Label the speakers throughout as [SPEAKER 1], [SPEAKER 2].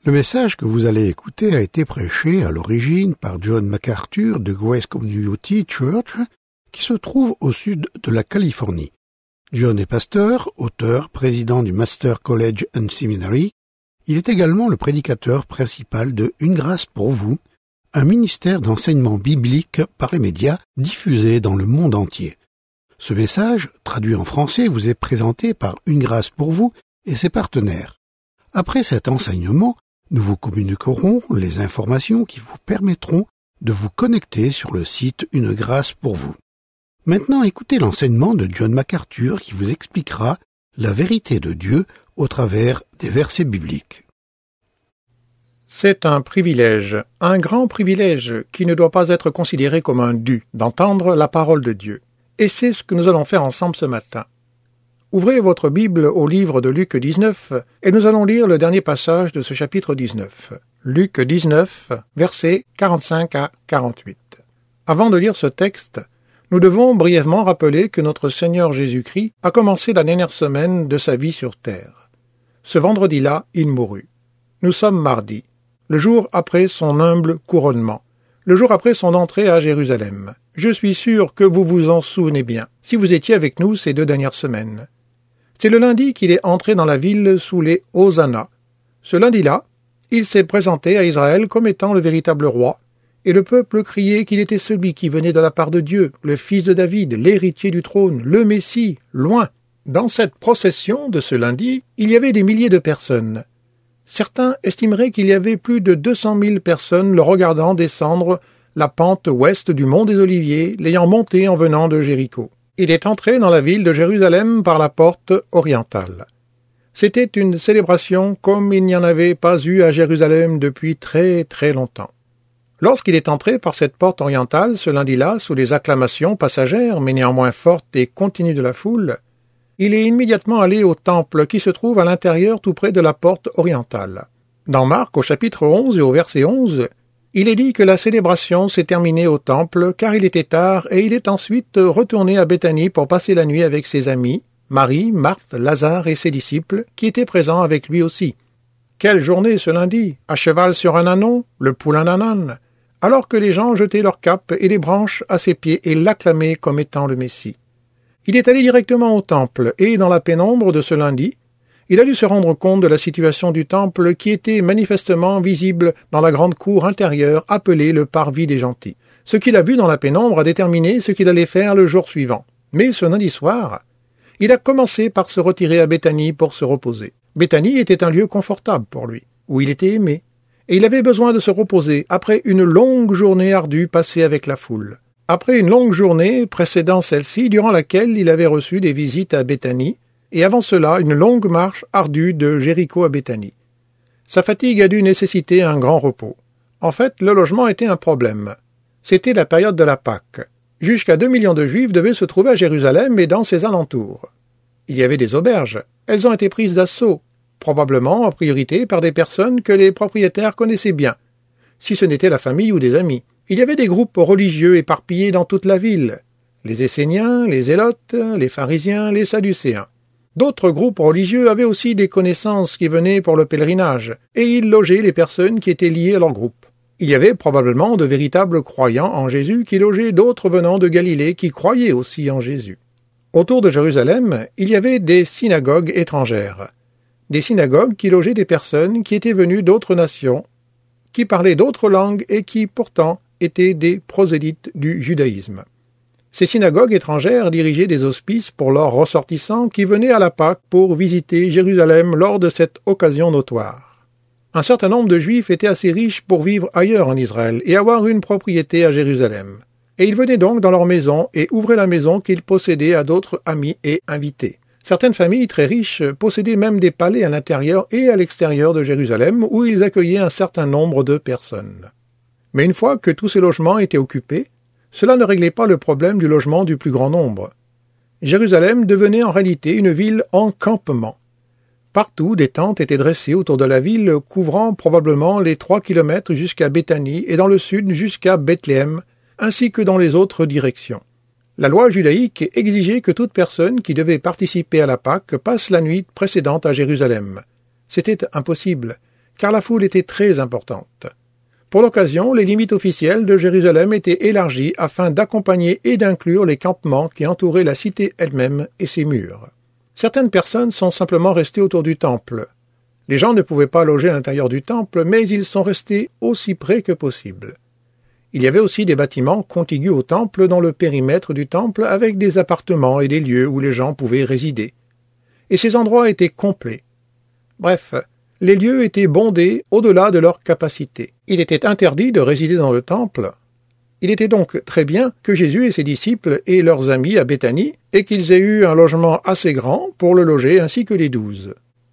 [SPEAKER 1] Le message que vous allez écouter a été prêché à l'origine par John MacArthur de Grace Community Church, qui se trouve au sud de la Californie. John est pasteur, auteur, président du Master College and Seminary. Il est également le prédicateur principal de Une grâce pour vous, un ministère d'enseignement biblique par les médias diffusé dans le monde entier. Ce message, traduit en français, vous est présenté par Une grâce pour vous et ses partenaires. Après cet enseignement, nous vous communiquerons les informations qui vous permettront de vous connecter sur le site Une grâce pour vous. Maintenant, écoutez l'enseignement de John MacArthur qui vous expliquera la vérité de Dieu au travers des versets bibliques.
[SPEAKER 2] C'est un privilège, un grand privilège qui ne doit pas être considéré comme un dû, d'entendre la parole de Dieu. Et c'est ce que nous allons faire ensemble ce matin. Ouvrez votre Bible au livre de Luc 19 et nous allons lire le dernier passage de ce chapitre 19. Luc 19, versets 45 à 48. Avant de lire ce texte, nous devons brièvement rappeler que notre Seigneur Jésus-Christ a commencé la dernière semaine de sa vie sur terre. Ce vendredi-là, il mourut. Nous sommes mardi, le jour après son humble couronnement, le jour après son entrée à Jérusalem. Je suis sûr que vous vous en souvenez bien, si vous étiez avec nous ces 2 dernières semaines. C'est le lundi qu'il est entré dans la ville sous les Hosanna. Ce lundi-là, il s'est présenté à Israël comme étant le véritable roi, et le peuple criait qu'il était celui qui venait de la part de Dieu, le fils de David, l'héritier du trône, le Messie, loin. Dans cette procession de ce lundi, il y avait des milliers de personnes. Certains estimeraient qu'il y avait plus de 200 000 personnes le regardant descendre la pente ouest du mont des Oliviers, l'ayant monté en venant de Jéricho. Il est entré dans la ville de Jérusalem par la porte orientale. C'était une célébration comme il n'y en avait pas eu à Jérusalem depuis très très longtemps. Lorsqu'il est entré par cette porte orientale ce lundi-là, sous les acclamations passagères mais néanmoins fortes et continues de la foule, il est immédiatement allé au temple qui se trouve à l'intérieur tout près de la porte orientale. Dans Marc, au chapitre 11 et au verset 11, il est dit que la célébration s'est terminée au temple car il était tard et il est ensuite retourné à Béthanie pour passer la nuit avec ses amis, Marie, Marthe, Lazare et ses disciples qui étaient présents avec lui aussi. Quelle journée ce lundi, à cheval sur un ânon, le poulain d'un âne, alors que les gens jetaient leurs capes et les branches à ses pieds et l'acclamaient comme étant le Messie. Il est allé directement au temple et, dans la pénombre de ce lundi, il a dû se rendre compte de la situation du temple qui était manifestement visible dans la grande cour intérieure appelée le parvis des gentils. Ce qu'il a vu dans la pénombre a déterminé ce qu'il allait faire le jour suivant. Mais ce lundi soir, il a commencé par se retirer à Béthanie pour se reposer. Béthanie était un lieu confortable pour lui, où il était aimé, et il avait besoin de se reposer après une longue journée ardue passée avec la foule. Après une longue journée précédant celle-ci, durant laquelle il avait reçu des visites à Béthanie, et avant cela une longue marche ardue de Jéricho à Béthanie. Sa fatigue a dû nécessiter un grand repos. En fait, le logement était un problème. C'était la période de la Pâque. Jusqu'à 2 millions de Juifs devaient se trouver à Jérusalem et dans ses alentours. Il y avait des auberges. Elles ont été prises d'assaut, probablement en priorité par des personnes que les propriétaires connaissaient bien, si ce n'était la famille ou des amis. Il y avait des groupes religieux éparpillés dans toute la ville, les Esséniens, les Zélotes, les pharisiens, les Sadducéens. D'autres groupes religieux avaient aussi des connaissances qui venaient pour le pèlerinage, et ils logeaient les personnes qui étaient liées à leur groupe. Il y avait probablement de véritables croyants en Jésus qui logeaient d'autres venant de Galilée qui croyaient aussi en Jésus. Autour de Jérusalem, il y avait des synagogues étrangères. Des synagogues qui logeaient des personnes qui étaient venues d'autres nations, qui parlaient d'autres langues et qui, pourtant, étaient des prosélytes du judaïsme. Ces synagogues étrangères dirigeaient des hospices pour leurs ressortissants qui venaient à la Pâque pour visiter Jérusalem lors de cette occasion notoire. Un certain nombre de Juifs étaient assez riches pour vivre ailleurs en Israël et avoir une propriété à Jérusalem. Et ils venaient donc dans leur maison et ouvraient la maison qu'ils possédaient à d'autres amis et invités. Certaines familles très riches possédaient même des palais à l'intérieur et à l'extérieur de Jérusalem où ils accueillaient un certain nombre de personnes. Mais une fois que tous ces logements étaient occupés, cela ne réglait pas le problème du logement du plus grand nombre. Jérusalem devenait en réalité une ville en campement. Partout, des tentes étaient dressées autour de la ville, couvrant probablement les 3 kilomètres jusqu'à Béthanie et dans le sud jusqu'à Bethléem, ainsi que dans les autres directions. La loi judaïque exigeait que toute personne qui devait participer à la Pâque passe la nuit précédente à Jérusalem. C'était impossible, car la foule était très importante. Pour l'occasion, les limites officielles de Jérusalem étaient élargies afin d'accompagner et d'inclure les campements qui entouraient la cité elle-même et ses murs. Certaines personnes sont simplement restées autour du temple. Les gens ne pouvaient pas loger à l'intérieur du temple, mais ils sont restés aussi près que possible. Il y avait aussi des bâtiments contigus au temple dans le périmètre du temple avec des appartements et des lieux où les gens pouvaient résider. Et ces endroits étaient complets. Bref, les lieux étaient bondés au-delà de leur capacité. Il était interdit de résider dans le temple. Il était donc très bien que Jésus et ses disciples aient leurs amis à Béthanie et qu'ils aient eu un logement assez grand pour le loger ainsi que les 12.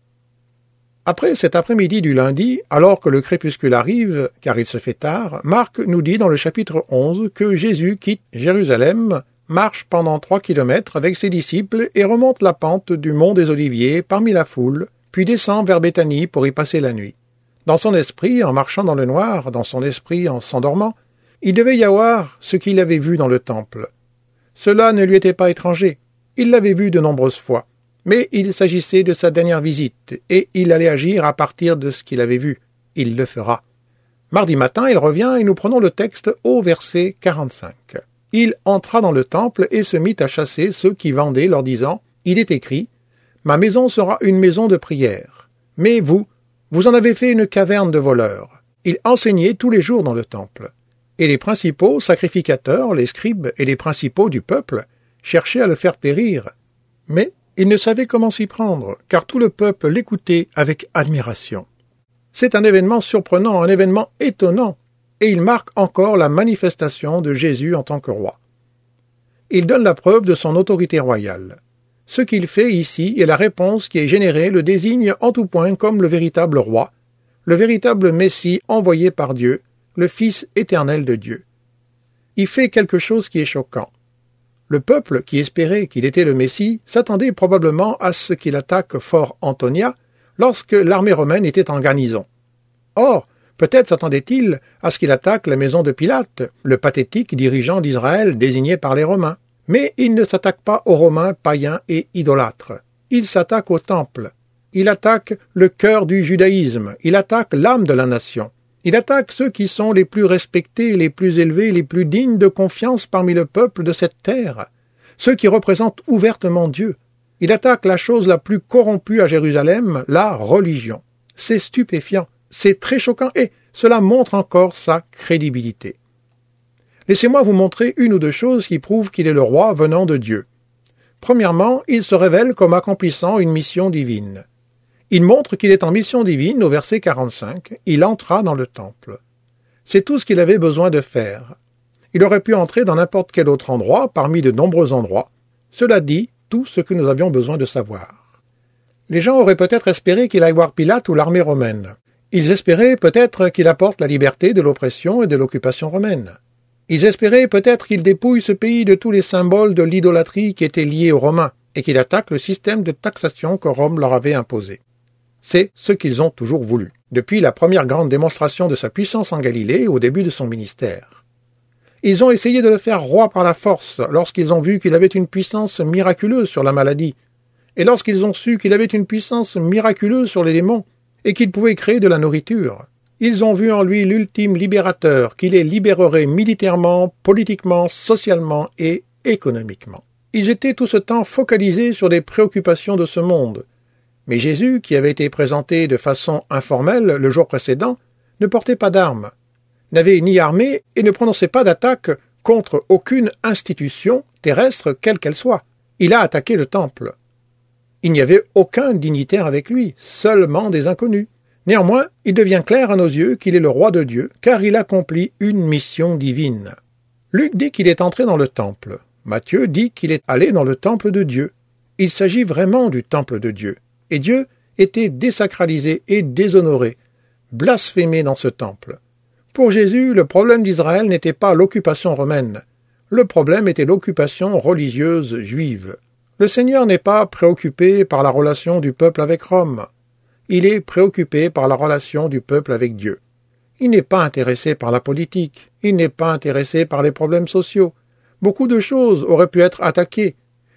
[SPEAKER 2] Après cet après-midi du lundi, alors que le crépuscule arrive, car il se fait tard, Marc nous dit dans le chapitre 11 que Jésus quitte Jérusalem, marche pendant 3 kilomètres avec ses disciples et remonte la pente du mont des Oliviers parmi la foule, puis descend vers Béthanie pour y passer la nuit. Dans son esprit, en marchant dans le noir, dans son esprit, en s'endormant, il devait y avoir ce qu'il avait vu dans le temple. Cela ne lui était pas étranger. Il l'avait vu de nombreuses fois. Mais il s'agissait de sa dernière visite, et il allait agir à partir de ce qu'il avait vu. Il le fera. Mardi matin, il revient et nous prenons le texte au verset 45. Il entra dans le temple et se mit à chasser ceux qui vendaient, leur disant, « Il est écrit, ma maison sera une maison de prière. Mais vous en avez fait une caverne de voleurs. » Il enseignait tous les jours dans le temple. Et les principaux sacrificateurs, les scribes et les principaux du peuple cherchaient à le faire périr. Mais il ne savait comment s'y prendre, car tout le peuple l'écoutait avec admiration. C'est un événement surprenant, un événement étonnant, et il marque encore la manifestation de Jésus en tant que roi. Il donne la preuve de son autorité royale. Ce qu'il fait ici et la réponse qui est générée le désigne en tout point comme le véritable roi, le véritable Messie envoyé par Dieu, le Fils éternel de Dieu. Il fait quelque chose qui est choquant. Le peuple, qui espérait qu'il était le Messie, s'attendait probablement à ce qu'il attaque Fort Antonia lorsque l'armée romaine était en garnison. Or, peut-être s'attendait-il à ce qu'il attaque la maison de Pilate, le pathétique dirigeant d'Israël désigné par les Romains. Mais il ne s'attaque pas aux Romains païens et idolâtres. Il s'attaque au temple. Il attaque le cœur du judaïsme. Il attaque l'âme de la nation. Il attaque ceux qui sont les plus respectés, les plus élevés, les plus dignes de confiance parmi le peuple de cette terre, ceux qui représentent ouvertement Dieu. Il attaque la chose la plus corrompue à Jérusalem, la religion. C'est stupéfiant, c'est très choquant et cela montre encore sa crédibilité. Laissez-moi vous montrer une ou deux choses qui prouvent qu'il est le roi venant de Dieu. Premièrement, il se révèle comme accomplissant une mission divine. Il montre qu'il est en mission divine au verset 45. Il entra dans le temple. C'est tout ce qu'il avait besoin de faire. Il aurait pu entrer dans n'importe quel autre endroit, parmi de nombreux endroits. Cela dit tout ce que nous avions besoin de savoir. Les gens auraient peut-être espéré qu'il aille voir Pilate ou l'armée romaine. Ils espéraient peut-être qu'il apporte la liberté de l'oppression et de l'occupation romaine. Ils espéraient peut-être qu'il dépouille ce pays de tous les symboles de l'idolâtrie qui étaient liés aux Romains et qu'il attaque le système de taxation que Rome leur avait imposé. C'est ce qu'ils ont toujours voulu, depuis la première grande démonstration de sa puissance en Galilée au début de son ministère. Ils ont essayé de le faire roi par la force lorsqu'ils ont vu qu'il avait une puissance miraculeuse sur la maladie, et lorsqu'ils ont su qu'il avait une puissance miraculeuse sur les démons, et qu'il pouvait créer de la nourriture. Ils ont vu en lui l'ultime libérateur, qui les libérerait militairement, politiquement, socialement et économiquement. Ils étaient tout ce temps focalisés sur les préoccupations de ce monde. Mais Jésus, qui avait été présenté de façon informelle le jour précédent, ne portait pas d'armes, n'avait ni armée et ne prononçait pas d'attaque contre aucune institution terrestre quelle qu'elle soit. Il a attaqué le temple. Il n'y avait aucun dignitaire avec lui, seulement des inconnus. Néanmoins, il devient clair à nos yeux qu'il est le roi de Dieu, car il accomplit une mission divine. Luc dit qu'il est entré dans le temple. Matthieu dit qu'il est allé dans le temple de Dieu. Il s'agit vraiment du temple de Dieu. Et Dieu était désacralisé et déshonoré, blasphémé dans ce temple. Pour Jésus, le problème d'Israël n'était pas l'occupation romaine. Le problème était l'occupation religieuse juive. Le Seigneur n'est pas préoccupé par la relation du peuple avec Rome. Il est préoccupé par la relation du peuple avec Dieu. Il n'est pas intéressé par la politique. Il n'est pas intéressé par les problèmes sociaux. Beaucoup de choses auraient pu être attaquées.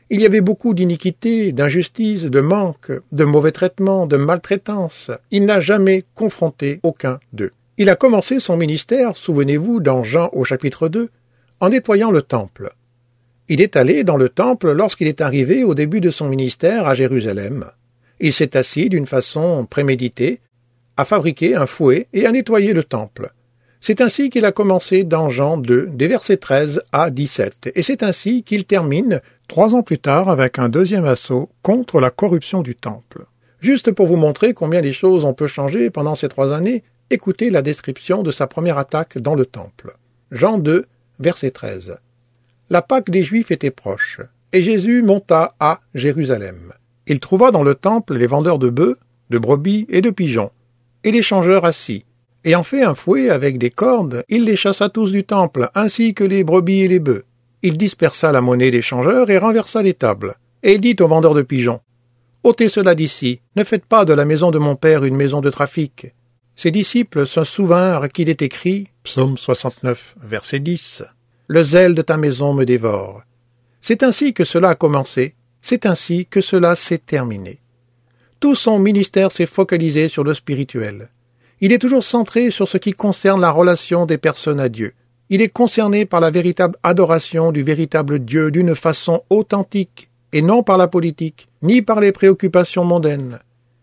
[SPEAKER 2] Il y avait beaucoup d'iniquités, d'injustices, de manques, de mauvais traitements, de maltraitance. Il n'a jamais confronté aucun d'eux. Il a commencé son ministère, souvenez-vous, dans Jean au chapitre 2, en nettoyant le temple. Il est allé dans le temple lorsqu'il est arrivé au début de son ministère à Jérusalem. Il s'est assis d'une façon préméditée, à fabriquer un fouet et à nettoyer le temple. C'est ainsi qu'il a commencé dans Jean 2, des versets 13 à 17, et c'est ainsi qu'il termine 3 ans plus tard avec un deuxième assaut contre la corruption du temple. Juste pour vous montrer combien les choses ont peu changé pendant ces 3 années, écoutez la description de sa première attaque dans le temple. Jean 2, verset 13. La Pâque des Juifs était proche, et Jésus monta à Jérusalem. Il trouva dans le temple les vendeurs de bœufs, de brebis et de pigeons, et les changeurs assis. Ayant fait un fouet avec des cordes, il les chassa tous du temple, ainsi que les brebis et les bœufs. Il dispersa la monnaie des changeurs et renversa les tables. Et il dit aux vendeurs de pigeons, « Ôtez cela d'ici, ne faites pas de la maison de mon père une maison de trafic. » Ses disciples se souvinrent qu'il est écrit, Psaume 69, verset 10, « Le zèle de ta maison me dévore. » C'est ainsi que cela a commencé, c'est ainsi que cela s'est terminé. Tout son ministère s'est focalisé sur le spirituel. Il est toujours centré sur ce qui concerne la relation des personnes à Dieu. Il est concerné par la véritable adoration du véritable Dieu d'une façon authentique, et non par la politique, ni par les préoccupations mondaines.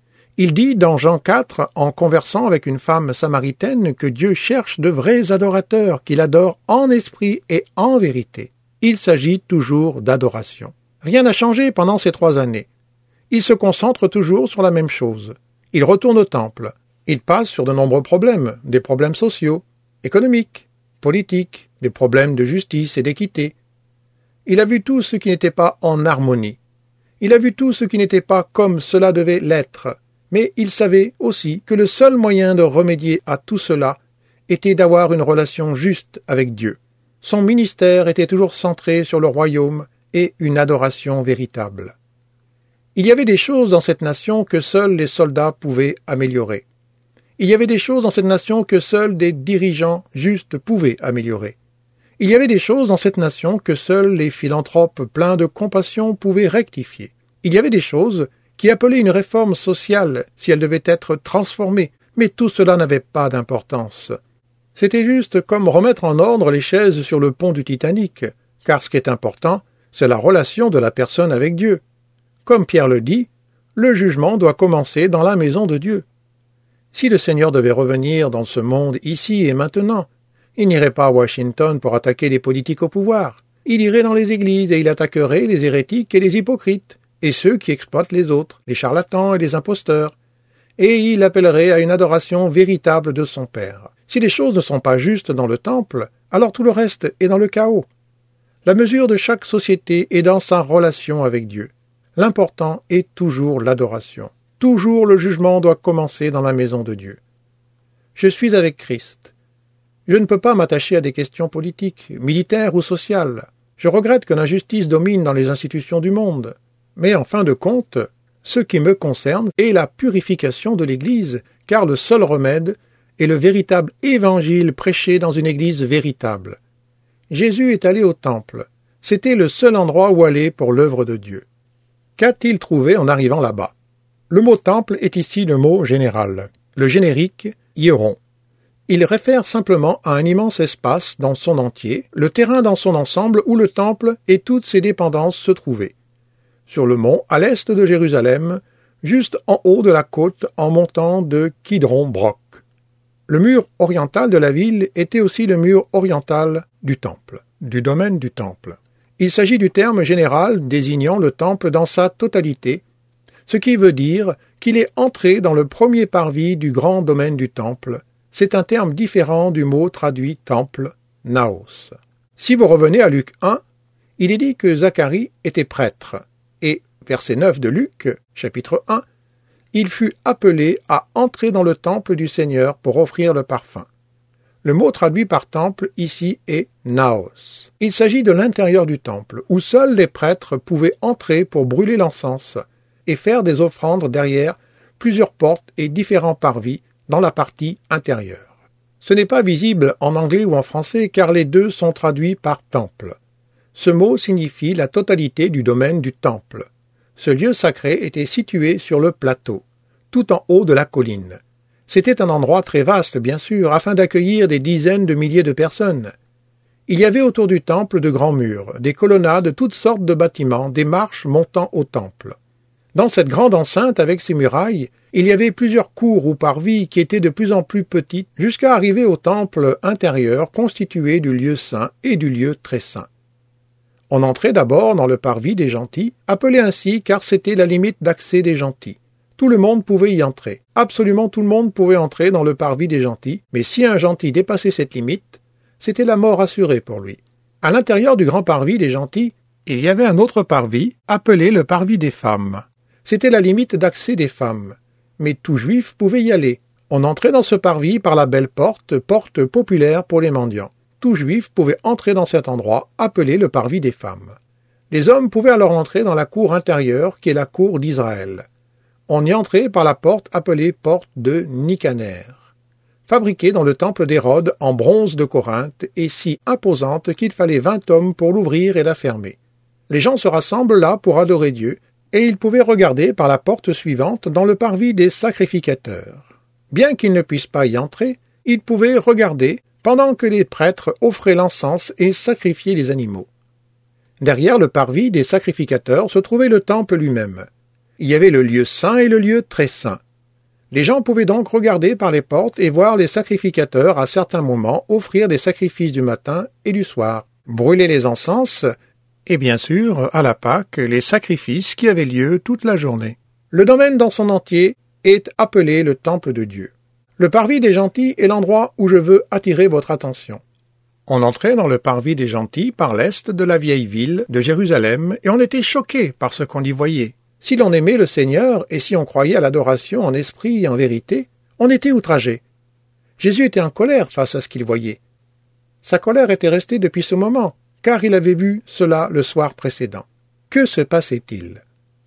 [SPEAKER 2] Il dit dans Jean 4, en conversant avec une femme samaritaine, que Dieu cherche de vrais adorateurs, qu'il adore en esprit et en vérité. Il s'agit toujours d'adoration. Rien n'a changé pendant ces 3 années. Il se concentre toujours sur la même chose. Il retourne au temple. Il passe sur de nombreux problèmes, des problèmes sociaux, économiques, politiques, des problèmes de justice et d'équité. Il a vu tout ce qui n'était pas en harmonie. Il a vu tout ce qui n'était pas comme cela devait l'être. Mais il savait aussi que le seul moyen de remédier à tout cela était d'avoir une relation juste avec Dieu. Son ministère était toujours centré sur le royaume et une adoration véritable. Il y avait des choses dans cette nation que seuls les soldats pouvaient améliorer. Il y avait des choses dans cette nation que seuls des dirigeants justes pouvaient améliorer. Il y avait des choses dans cette nation que seuls les philanthropes pleins de compassion pouvaient rectifier. Il y avait des choses qui appelaient une réforme sociale si elle devait être transformée, mais tout cela n'avait pas d'importance. C'était juste comme remettre en ordre les chaises sur le pont du Titanic, car ce qui est important, c'est la relation de la personne avec Dieu. Comme Pierre le dit, le jugement doit commencer dans la maison de Dieu. Si le Seigneur devait revenir dans ce monde ici et maintenant, il n'irait pas à Washington pour attaquer les politiques au pouvoir. Il irait dans les églises et il attaquerait les hérétiques et les hypocrites, et ceux qui exploitent les autres, les charlatans et les imposteurs. Et il appellerait à une adoration véritable de son Père. Si les choses ne sont pas justes dans le temple, alors tout le reste est dans le chaos. La mesure de chaque société est dans sa relation avec Dieu. L'important est toujours l'adoration. Toujours le jugement doit commencer dans la maison de Dieu. Je suis avec Christ. Je ne peux pas m'attacher à des questions politiques, militaires ou sociales. Je regrette que l'injustice domine dans les institutions du monde. Mais en fin de compte, ce qui me concerne est la purification de l'Église, car le seul remède est le véritable évangile prêché dans une Église véritable. Jésus est allé au temple. C'était le seul endroit où aller pour l'œuvre de Dieu. Qu'a-t-il trouvé en arrivant là-bas? Le mot temple est ici le mot général. Le générique, hieron. Il réfère simplement à un immense espace dans son entier, le terrain dans son ensemble où le temple et toutes ses dépendances se trouvaient. Sur le mont, à l'est de Jérusalem, juste en haut de la côte en montant de Kidron-Broc. Le mur oriental de la ville était aussi le mur oriental du temple, du domaine du temple. Il s'agit du terme général désignant le temple dans sa totalité, ce qui veut dire qu'il est entré dans le premier parvis du grand domaine du temple. C'est un terme différent du mot traduit temple, naos. Si vous revenez à Luc 1, il est dit que Zacharie était prêtre, et, verset 9 de Luc, chapitre 1, il fut appelé à entrer dans le temple du Seigneur pour offrir le parfum. Le mot traduit par temple ici est naos. Il s'agit de l'intérieur du temple, où seuls les prêtres pouvaient entrer pour brûler l'encens et faire des offrandes derrière plusieurs portes et différents parvis dans la partie intérieure. Ce n'est pas visible en anglais ou en français car les deux sont traduits par temple. Ce mot signifie la totalité du domaine du temple. Ce lieu sacré était situé sur le plateau, tout en haut de la colline. C'était un endroit très vaste, bien sûr, afin d'accueillir des dizaines de milliers de personnes. Il y avait autour du temple de grands murs, des colonnades, toutes sortes de bâtiments, des marches montant au temple. Dans cette grande enceinte avec ses murailles, il y avait plusieurs cours ou parvis qui étaient de plus en plus petites jusqu'à arriver au temple intérieur constitué du lieu saint et du lieu très saint. On entrait d'abord dans le parvis des gentils, appelé ainsi car c'était la limite d'accès des gentils. Tout le monde pouvait y entrer. Absolument tout le monde pouvait entrer dans le parvis des gentils, mais si un gentil dépassait cette limite, c'était la mort assurée pour lui. À l'intérieur du grand parvis des gentils, il y avait un autre parvis, appelé le parvis des femmes. C'était la limite d'accès des femmes. Mais tout juif pouvait y aller. On entrait dans ce parvis par la belle porte, porte populaire pour les mendiants. Tout juif pouvait entrer dans cet endroit, appelé le parvis des femmes. Les hommes pouvaient alors entrer dans la cour intérieure, qui est la cour d'Israël. On y entrait par la porte appelée porte de Nicaner, fabriquée dans le temple d'Hérode en bronze de Corinthe et si imposante qu'il fallait 20 hommes pour l'ouvrir et la fermer. Les gens se rassemblent là pour adorer Dieu, et ils pouvaient regarder par la porte suivante dans le parvis des sacrificateurs. Bien qu'ils ne puissent pas y entrer, ils pouvaient regarder pendant que les prêtres offraient l'encens et sacrifiaient les animaux. Derrière le parvis des sacrificateurs se trouvait le temple lui-même. Il y avait le lieu saint et le lieu très saint. Les gens pouvaient donc regarder par les portes et voir les sacrificateurs à certains moments offrir des sacrifices du matin et du soir, brûler les encens et bien sûr, à la Pâque, les sacrifices qui avaient lieu toute la journée. Le domaine dans son entier est appelé le temple de Dieu. Le parvis des gentils est l'endroit où je veux attirer votre attention. On entrait dans le parvis des gentils par l'est de la vieille ville de Jérusalem et on était choqué par ce qu'on y voyait. Si l'on aimait le Seigneur et si on croyait à l'adoration en esprit et en vérité, on était outragé. Jésus était en colère face à ce qu'il voyait. Sa colère était restée depuis ce moment, car il avait vu cela le soir précédent. Que se passait-il?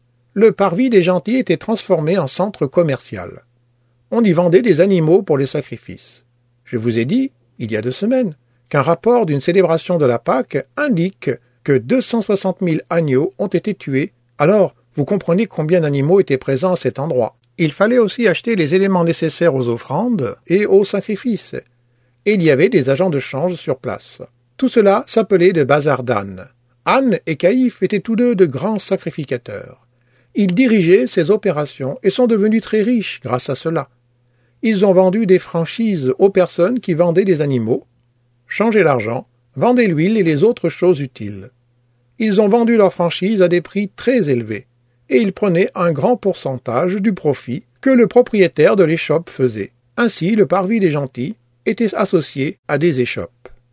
[SPEAKER 2] Le parvis des gentils était transformé en centre commercial. On y vendait des animaux pour les sacrifices. Je vous ai dit, il y a 2 semaines, qu'un rapport d'une célébration de la Pâque indique que 260 000 agneaux ont été tués. Alors, vous comprenez combien d'animaux étaient présents à cet endroit. Il fallait aussi acheter les éléments nécessaires aux offrandes et aux sacrifices. Et il y avait des agents de change sur place. Tout cela s'appelait le bazar d'Anne. Anne et Caïphe étaient tous deux de grands sacrificateurs. Ils dirigeaient ces opérations et sont devenus très riches grâce à cela. Ils ont vendu des franchises aux personnes qui vendaient les animaux, changeaient l'argent, vendaient l'huile et les autres choses utiles. Ils ont vendu leurs franchises à des prix très élevés, et ils prenaient un grand pourcentage du profit que le propriétaire de l'échoppe faisait. Ainsi, le parvis des gentils était associé à des échoppes.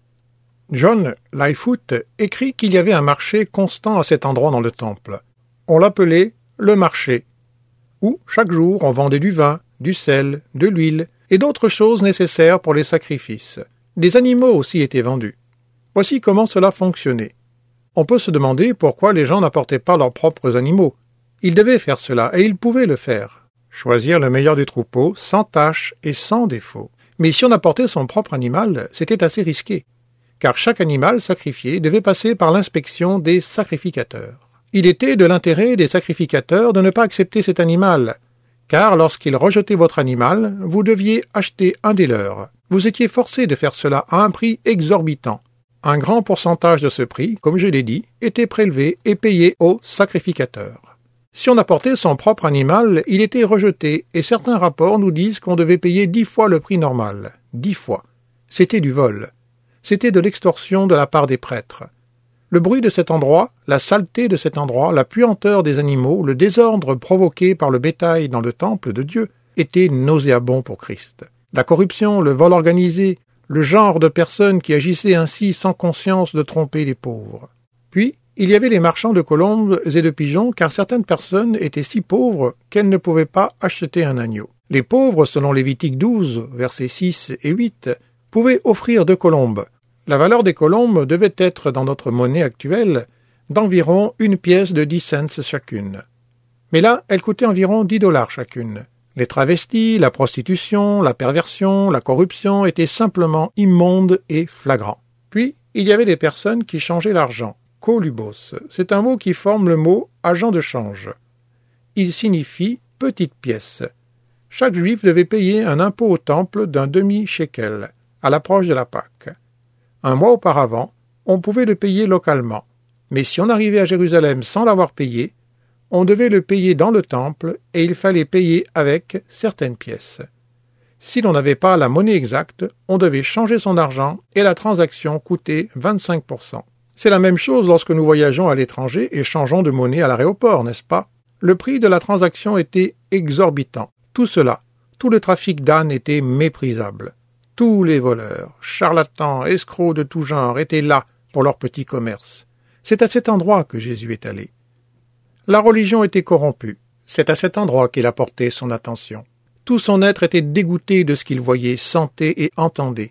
[SPEAKER 2] John Lightfoot écrit qu'il y avait un marché constant à cet endroit dans le temple. On l'appelait le marché, où chaque jour on vendait du vin, du sel, de l'huile et d'autres choses nécessaires pour les sacrifices. Des animaux aussi étaient vendus. Voici comment cela fonctionnait. On peut se demander pourquoi les gens n'apportaient pas leurs propres animaux. Ils devaient faire cela et ils pouvaient le faire. Choisir le meilleur du troupeau, sans tache et sans défaut. Mais si on apportait son propre animal, c'était assez risqué, car chaque animal sacrifié devait passer par l'inspection des sacrificateurs. Il était de l'intérêt des sacrificateurs de ne pas accepter cet animal, car lorsqu'ils rejetaient votre animal, vous deviez acheter un des leurs. Vous étiez forcé de faire cela à un prix exorbitant. Un grand pourcentage de ce prix, comme je l'ai dit, était prélevé et payé aux sacrificateurs. Si on apportait son propre animal, il était rejeté, et certains rapports nous disent qu'on devait payer 10 fois le prix normal. 10 fois. C'était du vol. C'était de l'extorsion de la part des prêtres. Le bruit de cet endroit, la saleté de cet endroit, la puanteur des animaux, le désordre provoqué par le bétail dans le temple de Dieu étaient nauséabonds pour Christ. La corruption, le vol organisé, le genre de personnes qui agissaient ainsi sans conscience de tromper les pauvres. Puis, il y avait les marchands de colombes et de pigeons, car certaines personnes étaient si pauvres qu'elles ne pouvaient pas acheter un agneau. Les pauvres, selon Lévitique 12, versets 6 et 8, pouvaient offrir 2 colombes. La valeur des colombes devait être, dans notre monnaie actuelle, d'environ 1 pièce de 10 cents chacune. Mais là, elles coûtaient environ 10 $ chacune. Les travestis, la prostitution, la perversion, la corruption étaient simplement immondes et flagrants. Puis, il y avait des personnes qui changeaient l'argent, kolubos. C'est un mot qui forme le mot agent de change. Il signifie petite pièce. Chaque juif devait payer un impôt au temple d'un demi-shekel à l'approche de la Pâque. Un mois auparavant, on pouvait le payer localement, mais si on arrivait à Jérusalem sans l'avoir payé, on devait le payer dans le temple et il fallait payer avec certaines pièces. Si l'on n'avait pas la monnaie exacte, on devait changer son argent et la transaction coûtait 25%. C'est la même chose lorsque nous voyageons à l'étranger et changeons de monnaie à l'aéroport, n'est-ce pas? Le prix de la transaction était exorbitant. Tout cela, tout le trafic d'ânes était méprisable. Tous les voleurs, charlatans, escrocs de tout genre étaient là pour leur petit commerce. C'est à cet endroit que Jésus est allé. La religion était corrompue. C'est à cet endroit qu'il a porté son attention. Tout son être était dégoûté de ce qu'il voyait, sentait et entendait.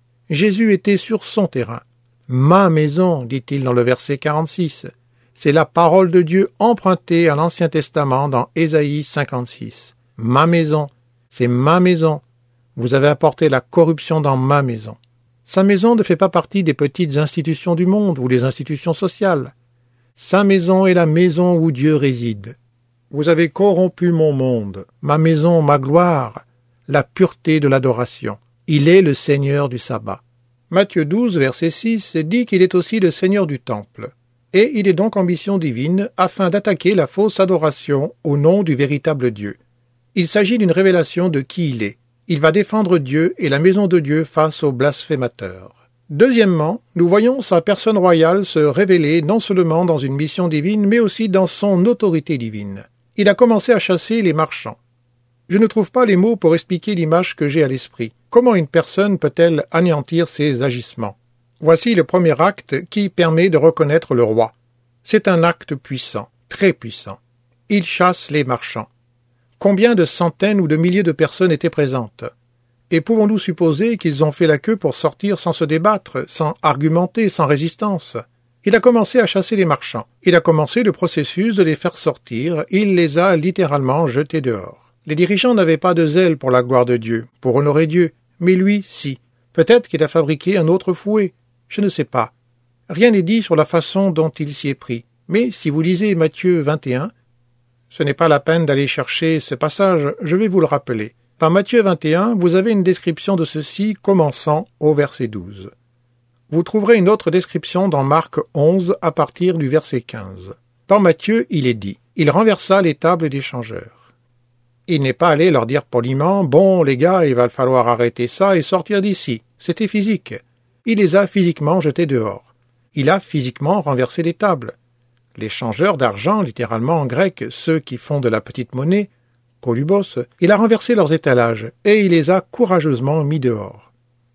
[SPEAKER 2] Jésus était sur son terrain. « Ma maison », dit-il dans le verset 46. C'est la parole de Dieu empruntée à l'Ancien Testament dans Ésaïe 56. « Ma maison, c'est ma maison. Vous avez apporté la corruption dans ma maison. » Sa maison ne fait pas partie des petites institutions du monde ou des institutions sociales. Sa maison est la maison où Dieu réside. Vous avez corrompu mon monde, ma maison, ma gloire, la pureté de l'adoration. Il est le Seigneur du sabbat. Matthieu 12, verset 6, dit qu'il est aussi le Seigneur du temple. Et il est donc en mission divine afin d'attaquer la fausse adoration au nom du véritable Dieu. Il s'agit d'une révélation de qui il est. Il va défendre Dieu et la maison de Dieu face aux blasphémateurs. Deuxièmement, nous voyons sa personne royale se révéler non seulement dans une mission divine, mais aussi dans son autorité divine. Il a commencé à chasser les marchands. Je ne trouve pas les mots pour expliquer l'image que j'ai à l'esprit. Comment une personne peut-elle anéantir ses agissements? Voici le premier acte qui permet de reconnaître le roi. C'est un acte puissant, très puissant. Il chasse les marchands. Combien de centaines ou de milliers de personnes étaient présentes? Et pouvons-nous supposer qu'ils ont fait la queue pour sortir sans se débattre, sans argumenter, sans résistance? Il a commencé à chasser les marchands. Il a commencé le processus de les faire sortir. Il les a littéralement jetés dehors. Les dirigeants n'avaient pas de zèle pour la gloire de Dieu, pour honorer Dieu, mais lui, si. Peut-être qu'il a fabriqué un autre fouet. Je ne sais pas. Rien n'est dit sur la façon dont il s'y est pris. Mais si vous lisez Matthieu 21, ce n'est pas la peine d'aller chercher ce passage, je vais vous le rappeler. Dans Matthieu 21, vous avez une description de ceci commençant au verset 12. Vous trouverez une autre description dans Marc 11 à partir du verset 15. Dans Matthieu, il est dit « Il renversa les tables des changeurs ». Il n'est pas allé leur dire poliment « Bon, les gars, il va falloir arrêter ça et sortir d'ici ». C'était physique. Il les a physiquement jetés dehors. Il a physiquement renversé les tables. Les changeurs d'argent, littéralement en grec, ceux qui font de la petite monnaie, kolubos, il a renversé leurs étalages et il les a courageusement mis dehors.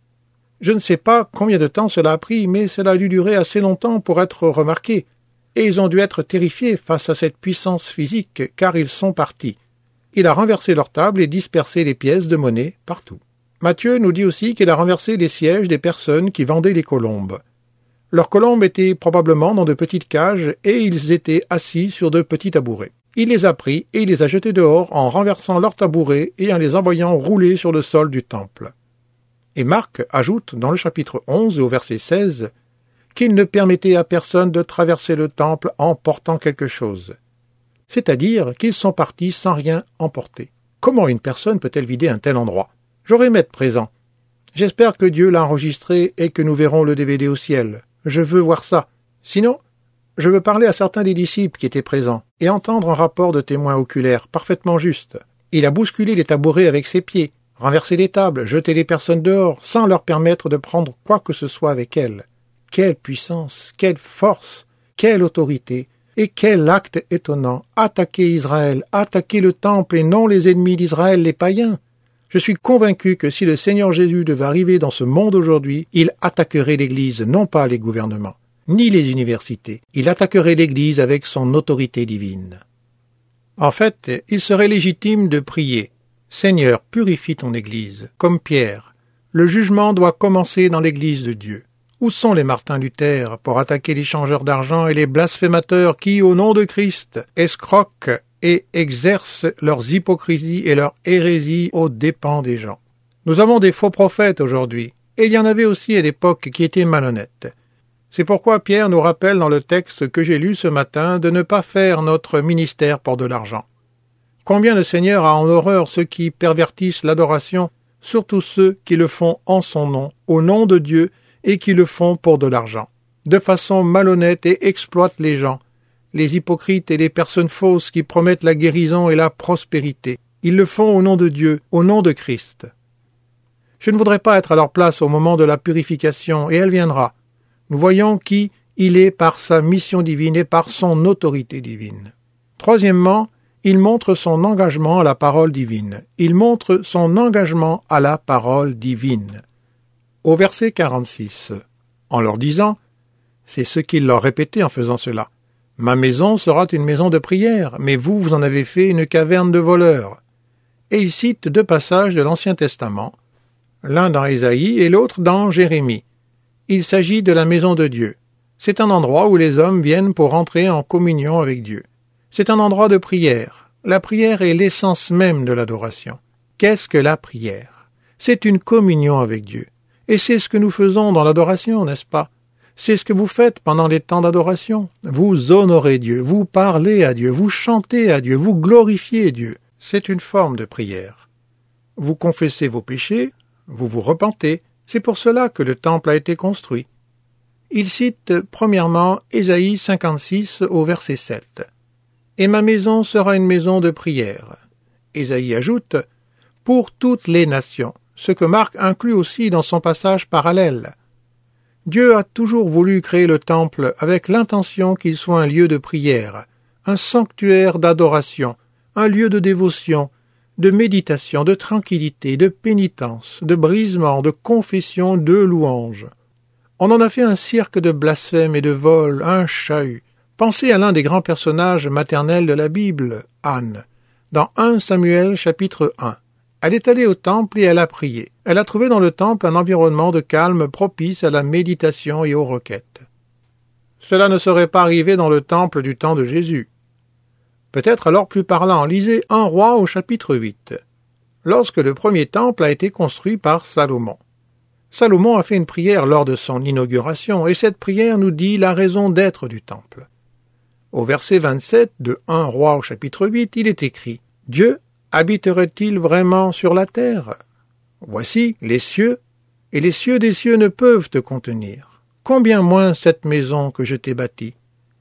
[SPEAKER 2] Je ne sais pas combien de temps cela a pris, mais cela a dû durer assez longtemps pour être remarqué, et ils ont dû être terrifiés face à cette puissance physique, car ils sont partis. Il a renversé leurs tables et dispersé les pièces de monnaie partout. Matthieu nous dit aussi qu'il a renversé les sièges des personnes qui vendaient les colombes. Leurs colombes étaient probablement dans de petites cages et ils étaient assis sur de petits tabourets. Il les a pris et il les a jetés dehors en renversant leurs tabourets et en les envoyant rouler sur le sol du temple. Et Marc ajoute dans le chapitre 11 au verset 16 qu'il ne permettait à personne de traverser le temple en portant quelque chose. C'est-à-dire qu'ils sont partis sans rien emporter. Comment une personne peut-elle vider un tel endroit? J'aurais aimé être présent. J'espère que Dieu l'a enregistré et que nous verrons le DVD au ciel. Je veux voir ça. Sinon, je veux parler à certains des disciples qui étaient présents et entendre un rapport de témoin oculaire parfaitement juste. Il a bousculé les tabourets avec ses pieds, renversé les tables, jeté les personnes dehors, sans leur permettre de prendre quoi que ce soit avec elles. Quelle puissance, quelle force, quelle autorité, et quel acte étonnant. Attaquer Israël, attaquer le temple et non les ennemis d'Israël, les païens. Je suis convaincu que si le Seigneur Jésus devait arriver dans ce monde aujourd'hui, il attaquerait l'Église, non pas les gouvernements, ni les universités. Il attaquerait l'Église avec son autorité divine. En fait, il serait légitime de prier « Seigneur, purifie ton Église », comme Pierre. Le jugement doit commencer dans l'Église de Dieu. Où sont les Martin Luther pour attaquer les changeurs d'argent et les blasphémateurs qui, au nom de Christ, escroquent et exercent leurs hypocrisies et leurs hérésies aux dépens des gens? Nous avons des faux prophètes aujourd'hui, et il y en avait aussi à l'époque qui étaient malhonnêtes. C'est pourquoi Pierre nous rappelle dans le texte que j'ai lu ce matin de ne pas faire notre ministère pour de l'argent. Combien le Seigneur a en horreur ceux qui pervertissent l'adoration, surtout ceux qui le font en son nom, au nom de Dieu, et qui le font pour de l'argent, de façon malhonnête et exploitent les gens, les hypocrites et les personnes fausses qui promettent la guérison et la prospérité. Ils le font au nom de Dieu, au nom de Christ. Je ne voudrais pas être à leur place au moment de la purification, et elle viendra. Nous voyons qui il est par sa mission divine et par son autorité divine. Troisièmement, il montre son engagement à la parole divine. Il montre son engagement à la parole divine. Au verset 46, en leur disant, c'est ce qu'il leur répétait en faisant cela, « Ma maison sera une maison de prière, mais vous, vous en avez fait une caverne de voleurs. » Et il cite deux passages de l'Ancien Testament, l'un dans Ésaïe et l'autre dans Jérémie. Il s'agit de la maison de Dieu. C'est un endroit où les hommes viennent pour entrer en communion avec Dieu. C'est un endroit de prière. La prière est l'essence même de l'adoration. Qu'est-ce que la prière? C'est une communion avec Dieu. Et c'est ce que nous faisons dans l'adoration, n'est-ce pas? C'est ce que vous faites pendant les temps d'adoration. Vous honorez Dieu, vous parlez à Dieu, vous chantez à Dieu, vous glorifiez Dieu. C'est une forme de prière. Vous confessez vos péchés, vous vous repentez. C'est pour cela que le temple a été construit. Il cite premièrement Ésaïe 56 au verset 7. « Et ma maison sera une maison de prière. » Ésaïe ajoute « pour toutes les nations », ce que Marc inclut aussi dans son passage parallèle. Dieu a toujours voulu créer le temple avec l'intention qu'il soit un lieu de prière, un sanctuaire d'adoration, un lieu de dévotion, de méditation, de tranquillité, de pénitence, de brisement, de confession, de louange. On en a fait un cirque de blasphème et de vol, un chahut. Pensez à l'un des grands personnages maternels de la Bible, Anne, dans 1 Samuel chapitre 1. Elle est allée au temple et elle a prié. Elle a trouvé dans le temple un environnement de calme propice à la méditation et aux requêtes. Cela ne serait pas arrivé dans le temple du temps de Jésus. Peut-être alors plus parlant, lisez 1 Roi au chapitre 8, lorsque le premier temple a été construit par Salomon. Salomon a fait une prière lors de son inauguration, et cette prière nous dit la raison d'être du temple. Au verset 27 de 1 Roi au chapitre 8, il est écrit « Dieu habiterait-il vraiment sur la terre? Voici les cieux, et les cieux des cieux ne peuvent te contenir. Combien moins cette maison que je t'ai bâtie?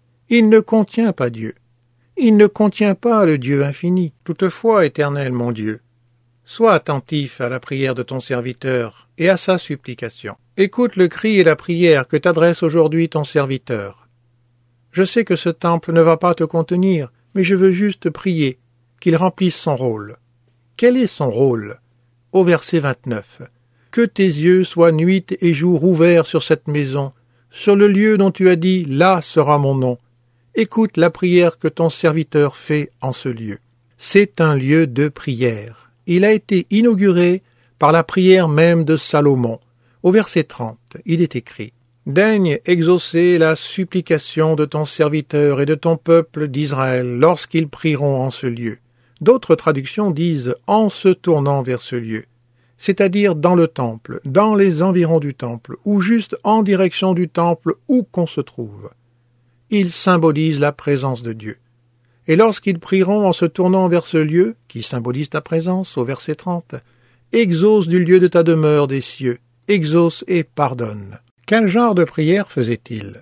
[SPEAKER 2] Il ne contient pas Dieu. Il ne contient pas le Dieu infini. Toutefois, Éternel mon Dieu, sois attentif à la prière de ton serviteur et à sa supplication. Écoute le cri et la prière que t'adresse aujourd'hui ton serviteur. Je sais que ce temple ne va pas te contenir, mais je veux juste prier qu'il remplisse son rôle. Quel est son rôle? Au verset 29. Que tes yeux soient nuit et jour ouverts sur cette maison, sur le lieu dont tu as dit « Là sera mon nom ». Écoute la prière que ton serviteur fait en ce lieu. C'est un lieu de prière. Il a été inauguré par la prière même de Salomon. Au verset 30, il est écrit « Daigne exaucer la supplication de ton serviteur et de ton peuple d'Israël lorsqu'ils prieront en ce lieu. » D'autres traductions disent « en se tournant vers ce lieu », c'est-à-dire dans le temple, dans les environs du temple, ou juste en direction du temple où qu'on se trouve. Il symbolise la présence de Dieu. Et lorsqu'ils prieront en se tournant vers ce lieu, qui symbolise ta présence, au verset 30, « Exauce du lieu de ta demeure des cieux, exauce et pardonne. » Quel genre de prière faisait-il?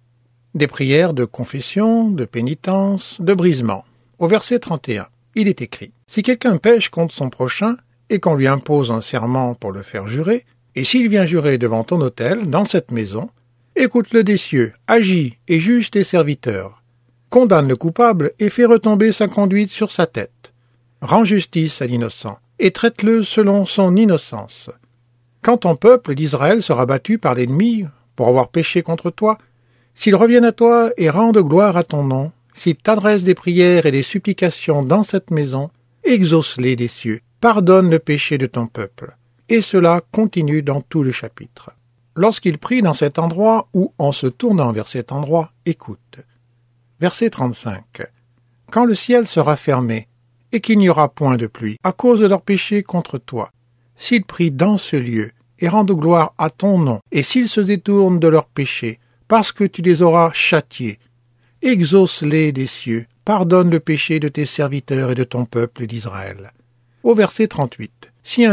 [SPEAKER 2] Des prières de confession, de pénitence, de brisement. Au verset 31, il est écrit « Si quelqu'un pêche contre son prochain, et qu'on lui impose un serment pour le faire jurer, et s'il vient jurer devant ton autel, dans cette maison, écoute-le des cieux, agis et juge tes serviteurs. Condamne le coupable et fais retomber sa conduite sur sa tête. Rends justice à l'innocent et traite-le selon son innocence. Quand ton peuple d'Israël sera battu par l'ennemi pour avoir péché contre toi, s'ils reviennent à toi et rendent gloire à ton nom, s'ils t'adressent des prières et des supplications dans cette maison, exauce-les des cieux, pardonne le péché de ton peuple. » Et cela continue dans tout le chapitre. Lorsqu'il prie dans cet endroit ou en se tournant vers cet endroit, écoute. Verset 35. « Quand le ciel sera fermé et qu'il n'y aura point de pluie à cause de leur péché contre toi, s'ils prient dans ce lieu et rendent gloire à ton nom, et s'ils se détournent de leur péché parce que tu les auras châtiés. Exauce-les des cieux, pardonne le péché de tes serviteurs et de ton peuple d'Israël. Au verset 38.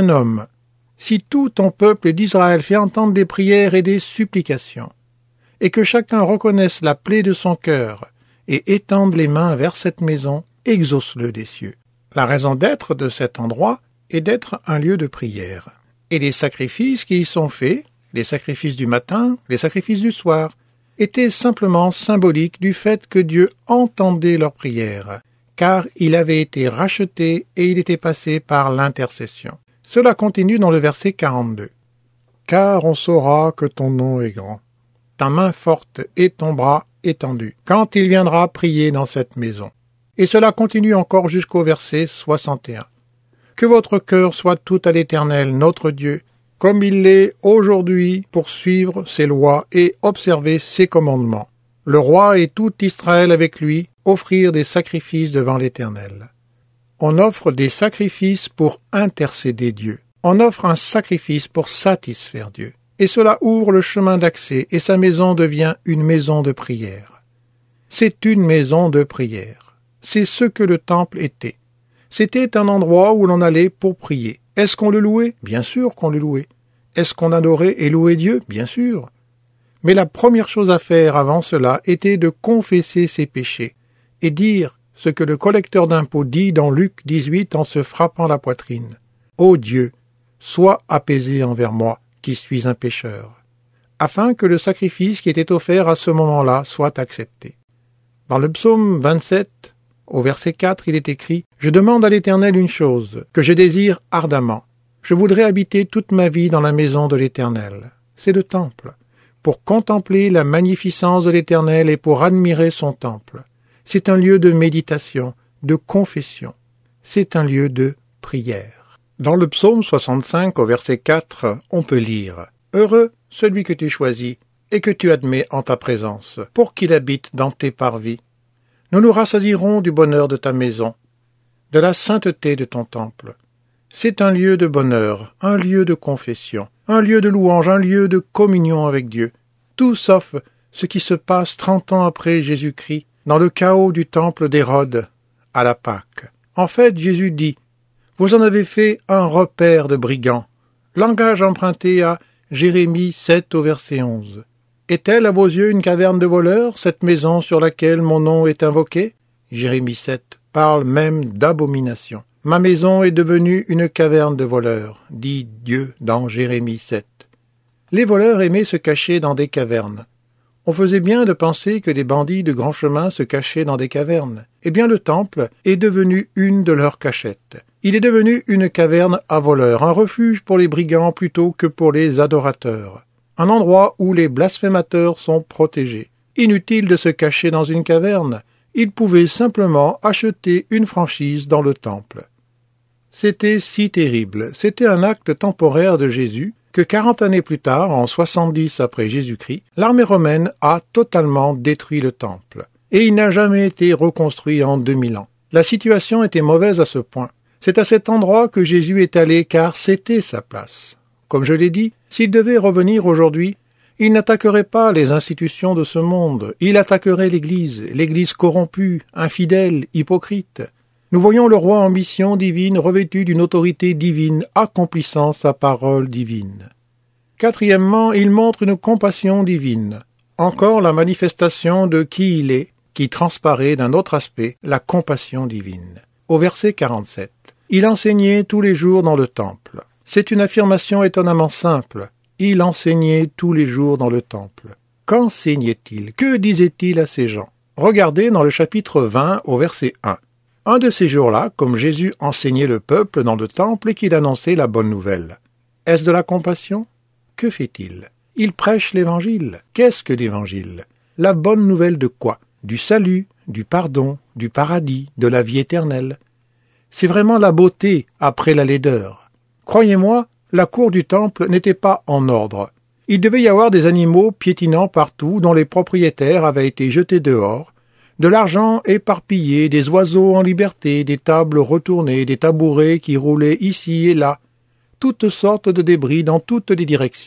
[SPEAKER 2] Si tout ton peuple d'Israël fait entendre des prières et des supplications, et que chacun reconnaisse la plaie de son cœur, et étende les mains vers cette maison, exauce-le des cieux. La raison d'être de cet endroit est d'être un lieu de prière. Et les sacrifices qui y sont faits, les sacrifices du matin, les sacrifices du soir, étaient simplement symboliques du fait que Dieu entendait leurs prières, car il avait été racheté et il était passé par l'intercession. Cela continue dans le verset 42. « Car on saura que ton nom est grand, ta main forte et ton bras étendu, quand il viendra prier dans cette maison. » Et cela continue encore jusqu'au verset 61. « Que votre cœur soit tout à l'Éternel, notre Dieu, comme il l'est aujourd'hui pour suivre ses lois et observer ses commandements. Le roi et tout Israël avec lui offrirent des sacrifices devant l'Éternel. » On offre des sacrifices pour intercéder Dieu. On offre un sacrifice pour satisfaire Dieu. Et cela ouvre le chemin d'accès et sa maison devient une maison de prière. C'est une maison de prière. C'est ce que le temple était. C'était un endroit où l'on allait pour prier. Est-ce qu'on le louait? Bien sûr qu'on le louait. Est-ce qu'on adorait et louait Dieu? Bien sûr. Mais la première chose à faire avant cela était de confesser ses péchés et dire ce que le collecteur d'impôts dit dans Luc 18 en se frappant la poitrine. « Ô Dieu, sois apaisé envers moi, qui suis un pécheur. » afin que le sacrifice qui était offert à ce moment-là soit accepté. Dans le psaume 27, au verset 4, il est écrit « Je demande à l'Éternel une chose, que je désire ardemment. Je voudrais habiter toute ma vie dans la maison de l'Éternel. » C'est le temple. Pour contempler la magnificence de l'Éternel et pour admirer son temple. C'est un lieu de méditation, de confession. C'est un lieu de prière. Dans le psaume 65, au verset 4, on peut lire « Heureux celui que tu choisis et que tu admets en ta présence, pour qu'il habite dans tes parvis. Nous nous rassasierons du bonheur de ta maison, de la sainteté de ton temple. C'est un lieu de bonheur, un lieu de confession, un lieu de louange, un lieu de communion avec Dieu. Tout sauf ce qui se passe 30 ans après Jésus-Christ, dans le chaos du temple d'Hérode, à la Pâque. En fait, Jésus dit « Vous en avez fait un repère de brigands », langage emprunté à Jérémie 7 au verset 11. Est-elle à vos yeux une caverne de voleurs, cette maison sur laquelle mon nom est invoqué? Jérémie 7 parle même d'abomination. Ma maison est devenue une caverne de voleurs, dit Dieu dans Jérémie 7. Les voleurs aimaient se cacher dans des cavernes. On faisait bien de penser que des bandits de grand chemin se cachaient dans des cavernes. Eh bien, le temple est devenu une de leurs cachettes. Il est devenu une caverne à voleurs, un refuge pour les brigands plutôt que pour les adorateurs. Un endroit où les blasphémateurs sont protégés. Inutile de se cacher dans une caverne. Ils pouvaient simplement acheter une franchise dans le temple. C'était si terrible. C'était un acte temporaire de Jésus que 40 années plus tard, en 70 après Jésus-Christ, l'armée romaine a totalement détruit le temple. Et il n'a jamais été reconstruit en 2000 ans. La situation était mauvaise à ce point. C'est à cet endroit que Jésus est allé car c'était sa place. Comme je l'ai dit, s'il devait revenir aujourd'hui, il n'attaquerait pas les institutions de ce monde. Il attaquerait l'Église corrompue, infidèle, hypocrite. Nous voyons le roi en mission divine revêtu d'une autorité divine, accomplissant sa parole divine. Quatrièmement, il montre une compassion divine. Encore la manifestation de qui il est, qui transparaît d'un autre aspect, la compassion divine. Au verset 47. Il enseignait tous les jours dans le temple. C'est une affirmation étonnamment simple. Il enseignait tous les jours dans le temple. Qu'enseignait-il? Que disait-il à ces gens? Regardez dans le chapitre 20 au verset 1. Un de ces jours-là, comme Jésus enseignait le peuple dans le temple et qu'il annonçait la bonne nouvelle. Est-ce de la compassion? Que fait-il? Il prêche l'évangile. Qu'est-ce que l'évangile? La bonne nouvelle de quoi? Du salut, du pardon, du paradis, de la vie éternelle. C'est vraiment la beauté après la laideur. Croyez-moi, la cour du temple n'était pas en ordre. Il devait y avoir des animaux piétinant partout dont les propriétaires avaient été jetés dehors, de l'argent éparpillé, des oiseaux en liberté, des tables retournées, des tabourets qui roulaient ici et là, toutes sortes de débris dans toutes les directions.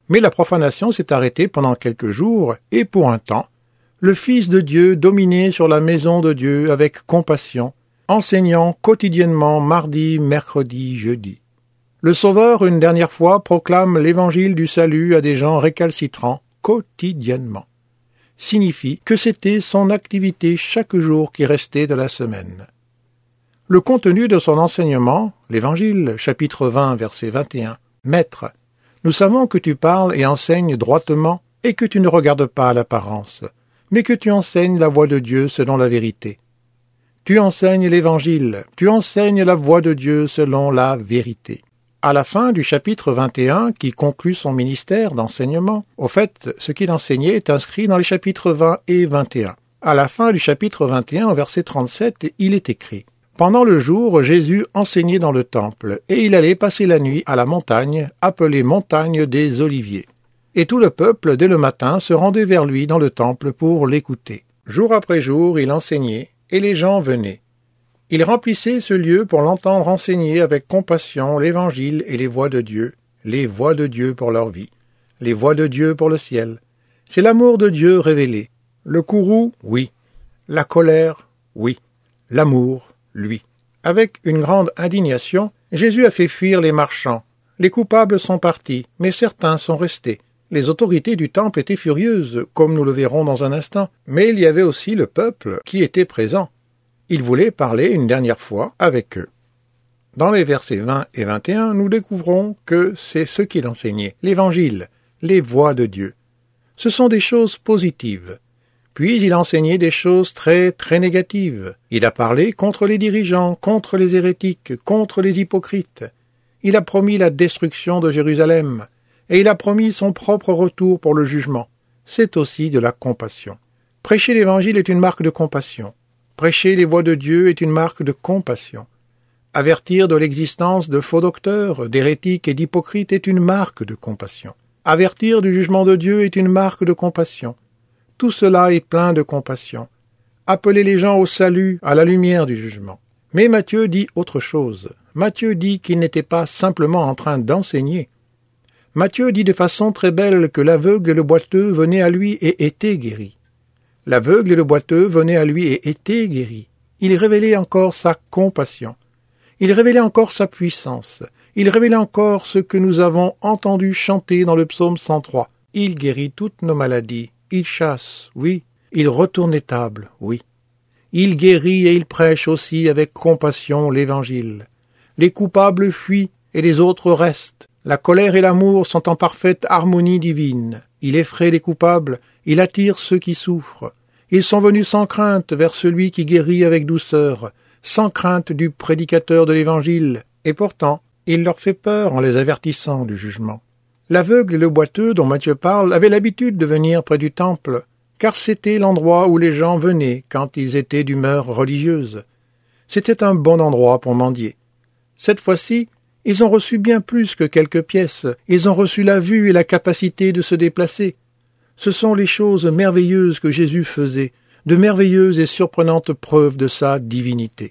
[SPEAKER 2] Mais la profanation s'est arrêtée pendant quelques jours, et pour un temps, le Fils de Dieu dominait sur la maison de Dieu avec compassion, enseignant quotidiennement mardi, mercredi, jeudi. Le Sauveur, une dernière fois, proclame l'évangile du salut à des gens récalcitrants quotidiennement. Signifie que c'était son activité chaque jour qui restait de la semaine. Le contenu de son enseignement, l'Évangile, chapitre 20, verset 21, « Maître, nous savons que tu parles et enseignes droitement et que tu ne regardes pas l'apparence, mais que tu enseignes la voie de Dieu selon la vérité. Tu enseignes l'Évangile, tu enseignes la voie de Dieu selon la vérité. » À la fin du chapitre 21, qui conclut son ministère d'enseignement, au fait, ce qu'il enseignait est inscrit dans les chapitres 20 et 21. À la fin du chapitre 21, au verset 37, il est écrit « Pendant le jour, Jésus enseignait dans le temple, et il allait passer la nuit à la montagne, appelée montagne des Oliviers. Et tout le peuple, dès le matin, se rendait vers lui dans le temple pour l'écouter. Jour après jour, il enseignait, et les gens venaient. Il remplissait ce lieu pour l'entendre enseigner avec compassion l'Évangile et les voies de Dieu pour leur vie, les voies de Dieu pour le ciel. C'est l'amour de Dieu révélé. Le courroux, oui. La colère, oui. L'amour, lui. Avec une grande indignation, Jésus a fait fuir les marchands. Les coupables sont partis, mais certains sont restés. Les autorités du temple étaient furieuses, comme nous le verrons dans un instant, mais il y avait aussi le peuple qui était présent. Il voulait parler une dernière fois avec eux. Dans les versets 20 et 21, nous découvrons que c'est ce qu'il enseignait, l'Évangile, les voies de Dieu. Ce sont des choses positives. Puis il enseignait des choses très négatives. Il a parlé contre les dirigeants, contre les hérétiques, contre les hypocrites. Il a promis la destruction de Jérusalem, et il a promis son propre retour pour le jugement. C'est aussi de la compassion. Prêcher l'Évangile est une marque de compassion. Prêcher les voies de Dieu est une marque de compassion. Avertir de l'existence de faux docteurs, d'hérétiques et d'hypocrites est une marque de compassion. Avertir du jugement de Dieu est une marque de compassion. Tout cela est plein de compassion. Appeler les gens au salut, à la lumière du jugement. Mais Matthieu dit autre chose. Matthieu dit qu'il n'était pas simplement en train d'enseigner. Matthieu dit de façon très belle que l'aveugle et le boiteux venaient à lui et étaient guéris. L'aveugle et le boiteux venaient à lui et étaient guéris. Il révélait encore sa compassion. Il révélait encore sa puissance. Il révélait encore ce que nous avons entendu chanter dans le psaume 103. Il guérit toutes nos maladies. Il chasse, oui. Il retourne les tables, oui. Il guérit et il prêche aussi avec compassion l'Évangile. Les coupables fuient et les autres restent. La colère et l'amour sont en parfaite harmonie divine. Il effraie les coupables, il attire ceux qui souffrent. Ils sont venus sans crainte vers celui qui guérit avec douceur, sans crainte du prédicateur de l'Évangile, et pourtant, il leur fait peur en les avertissant du jugement. L'aveugle et le boiteux dont Matthieu parle avaient l'habitude de venir près du temple, car c'était l'endroit où les gens venaient quand ils étaient d'humeur religieuse. C'était un bon endroit pour mendier. Cette fois-ci, ils ont reçu bien plus que quelques pièces, ils ont reçu la vue et la capacité de se déplacer. Ce sont les choses merveilleuses que Jésus faisait, de merveilleuses et surprenantes preuves de sa divinité.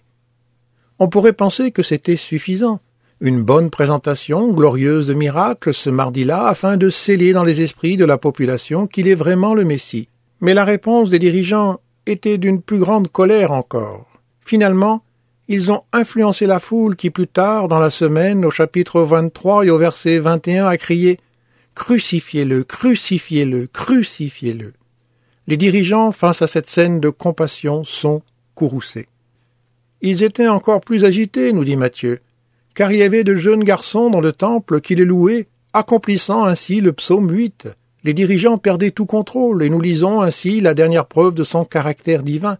[SPEAKER 2] On pourrait penser que c'était suffisant, une bonne présentation glorieuse de miracles ce mardi-là afin de sceller dans les esprits de la population qu'il est vraiment le Messie. Mais la réponse des dirigeants était d'une plus grande colère encore. Finalement, ils ont influencé la foule qui plus tard dans la semaine, au chapitre 23 et au verset 21, a crié « Crucifiez-le, crucifiez-le, crucifiez-le ». Les dirigeants, face à cette scène de compassion, sont courroucés. Ils étaient encore plus agités, nous dit Matthieu, car il y avait de jeunes garçons dans le temple qui les louaient, accomplissant ainsi le psaume 8. Les dirigeants perdaient tout contrôle, et nous lisons ainsi la dernière preuve de son caractère divin.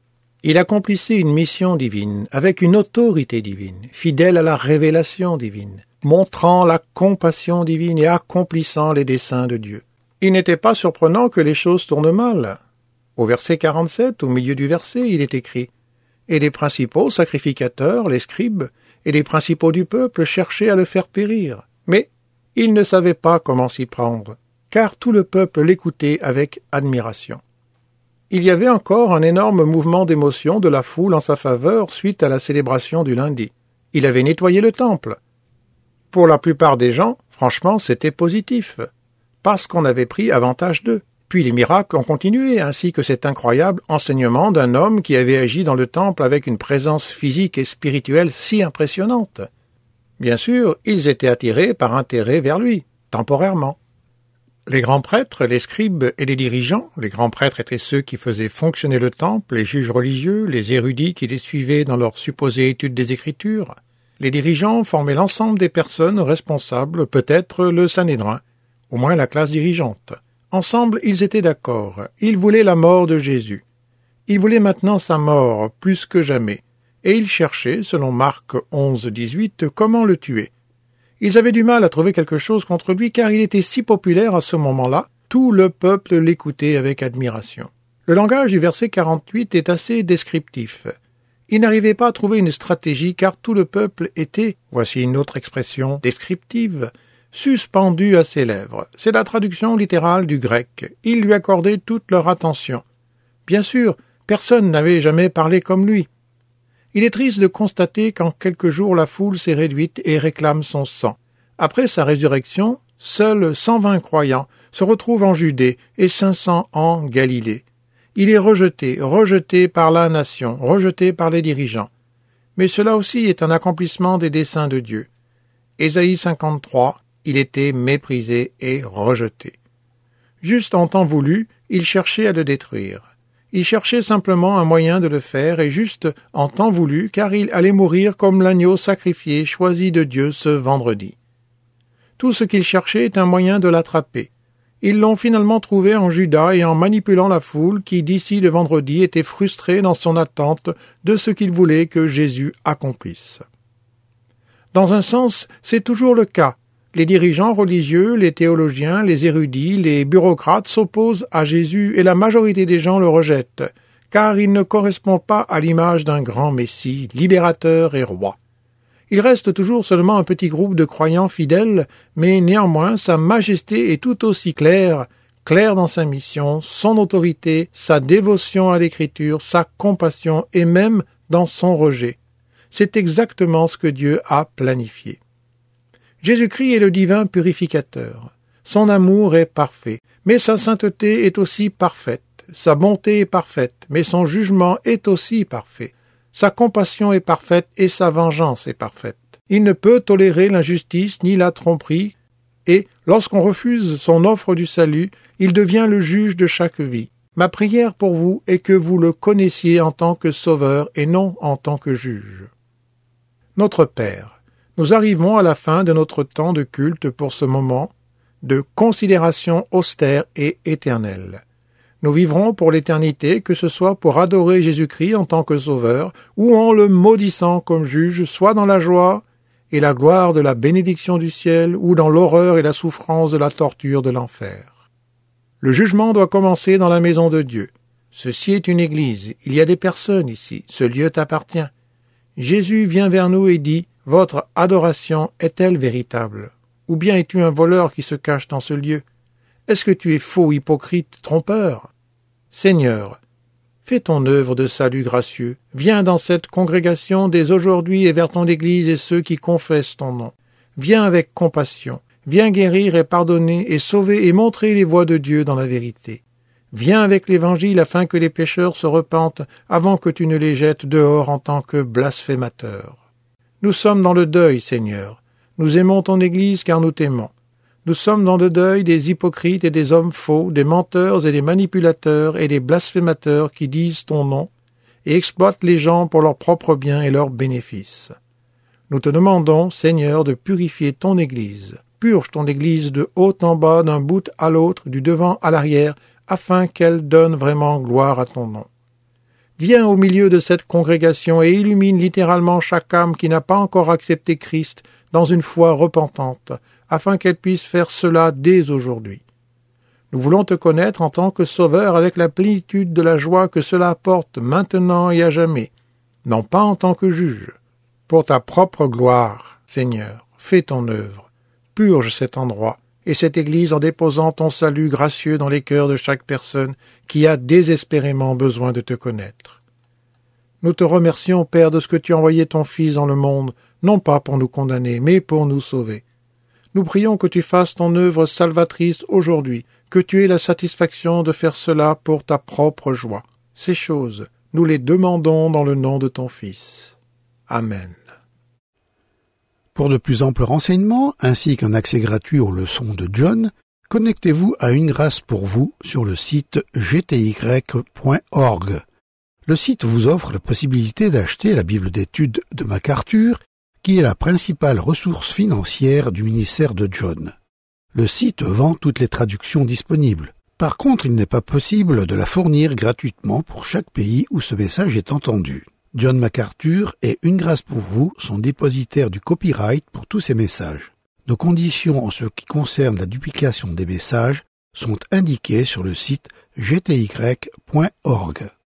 [SPEAKER 2] Il accomplissait une mission divine, avec une autorité divine, fidèle à la révélation divine, montrant la compassion divine et accomplissant les desseins de Dieu. Il n'était pas surprenant que les choses tournent mal. Au verset 47, au milieu du verset, il est écrit « Et les principaux sacrificateurs, les scribes, et les principaux du peuple cherchaient à le faire périr. Mais ils ne savaient pas comment s'y prendre, car tout le peuple l'écoutait avec admiration. » Il y avait encore un énorme mouvement d'émotion de la foule en sa faveur suite à la célébration du lundi. Il avait nettoyé le temple. Pour la plupart des gens, franchement, c'était positif. parce qu'on avait pris avantage d'eux. Puis les miracles ont continué, ainsi que cet incroyable enseignement d'un homme qui avait agi dans le temple avec une présence physique et spirituelle si impressionnante. Bien sûr, ils étaient attirés par intérêt vers lui, temporairement. Les grands prêtres, les scribes et les dirigeants, les grands prêtres étaient ceux qui faisaient fonctionner le temple, les juges religieux, les érudits qui les suivaient dans leur supposée étude des Écritures. Les dirigeants formaient l'ensemble des personnes responsables, peut-être le Sanhédrin, au moins la classe dirigeante. Ensemble, ils étaient d'accord. Ils voulaient la mort de Jésus. Ils voulaient maintenant sa mort, plus que jamais. Et ils cherchaient, selon Marc 11-18, comment le tuer. Ils avaient du mal à trouver quelque chose contre lui, car il était si populaire à ce moment-là, tout le peuple l'écoutait avec admiration. Le langage du verset 48 est assez descriptif. Ils n'arrivaient pas à trouver une stratégie, car tout le peuple était, voici une autre expression descriptive, suspendu à ses lèvres. C'est la traduction littérale du grec. Ils lui accordaient toute leur attention. Bien sûr, personne n'avait jamais parlé comme lui. Il est triste de constater qu'en quelques jours la foule s'est réduite et réclame son sang. Après sa résurrection, seuls 120 croyants se retrouvent en Judée et 500 en Galilée. Il est rejeté par la nation, rejeté par les dirigeants. Mais cela aussi est un accomplissement des desseins de Dieu. Ésaïe 53, il était méprisé et rejeté. Juste en temps voulu, il cherchait à le détruire. Il cherchait simplement un moyen de le faire, et juste en temps voulu, car il allait mourir comme l'agneau sacrifié choisi de Dieu ce vendredi. Tout ce qu'il cherchait est un moyen de l'attraper. Ils l'ont finalement trouvé en Judas et en manipulant la foule qui, d'ici le vendredi, était frustrée dans son attente de ce qu'il voulait que Jésus accomplisse. Dans un sens, c'est toujours le cas. Les dirigeants religieux, les théologiens, les érudits, les bureaucrates s'opposent à Jésus et la majorité des gens le rejettent, car il ne correspond pas à l'image d'un grand Messie, libérateur et roi. Il reste toujours seulement un petit groupe de croyants fidèles, mais néanmoins sa majesté est tout aussi claire dans sa mission, son autorité, sa dévotion à l'Écriture, sa compassion et même dans son rejet. C'est exactement ce que Dieu a planifié. Jésus-Christ est le divin purificateur. Son amour est parfait, mais sa sainteté est aussi parfaite. Sa bonté est parfaite, mais son jugement est aussi parfait. Sa compassion est parfaite et sa vengeance est parfaite. Il ne peut tolérer l'injustice ni la tromperie, et lorsqu'on refuse son offre du salut, il devient le juge de chaque vie. Ma prière pour vous est que vous le connaissiez en tant que sauveur et non en tant que juge. Notre Père, nous arrivons à la fin de notre temps de culte pour ce moment de considération austère et éternelle. Nous vivrons pour l'éternité, que ce soit pour adorer Jésus-Christ en tant que sauveur, ou en le maudissant comme juge, soit dans la joie et la gloire de la bénédiction du ciel, ou dans l'horreur et la souffrance de la torture de l'enfer. Le jugement doit commencer dans la maison de Dieu. Ceci est une église, il y a des personnes ici, ce lieu t'appartient. Jésus vient vers nous et dit, « Votre adoration est-elle véritable? Ou bien es-tu un voleur qui se cache dans ce lieu? Est-ce que tu es faux, hypocrite, trompeur? Seigneur, fais ton œuvre de salut gracieux. Viens dans cette congrégation dès aujourd'hui et vers ton Église et ceux qui confessent ton nom. Viens avec compassion. Viens guérir et pardonner et sauver et montrer les voies de Dieu dans la vérité. Viens avec l'Évangile afin que les pécheurs se repentent avant que tu ne les jettes dehors en tant que blasphémateurs. Nous sommes dans le deuil, Seigneur. Nous aimons ton Église car nous t'aimons. Nous sommes dans le deuil des hypocrites et des hommes faux, des menteurs et des manipulateurs et des blasphémateurs qui disent ton nom et exploitent les gens pour leur propre bien et leurs bénéfices. Nous te demandons, Seigneur, de purifier ton Église. Purge ton Église de haut en bas, d'un bout à l'autre, du devant à l'arrière, afin qu'elle donne vraiment gloire à ton nom. Viens au milieu de cette congrégation et illumine littéralement chaque âme qui n'a pas encore accepté Christ dans une foi repentante, afin qu'elle puisse faire cela dès aujourd'hui. Nous voulons te connaître en tant que Sauveur avec la plénitude de la joie que cela apporte maintenant et à jamais, non pas en tant que juge. Pour ta propre gloire, Seigneur, fais ton œuvre, purge cet endroit et cette Église en déposant ton salut gracieux dans les cœurs de chaque personne qui a désespérément besoin de te connaître. Nous te remercions, Père, de ce que tu as envoyé ton Fils dans le monde, non pas pour nous condamner, mais pour nous sauver. Nous prions que tu fasses ton œuvre salvatrice aujourd'hui, que tu aies la satisfaction de faire cela pour ta propre joie. Ces choses, nous les demandons dans le nom de ton Fils. Amen.
[SPEAKER 1] Pour de plus amples renseignements, ainsi qu'un accès gratuit aux leçons de John, connectez-vous à Une Grâce pour vous sur le site gty.org. Le site vous offre la possibilité d'acheter la Bible d'études de MacArthur, qui est la principale ressource financière du ministère de John. Le site vend toutes les traductions disponibles. Par contre, il n'est pas possible de la fournir gratuitement pour chaque pays où ce message est entendu. John MacArthur et Une Grâce pour vous sont dépositaires du copyright pour tous ces messages. Nos conditions en ce qui concerne la duplication des messages sont indiquées sur le site gty.org.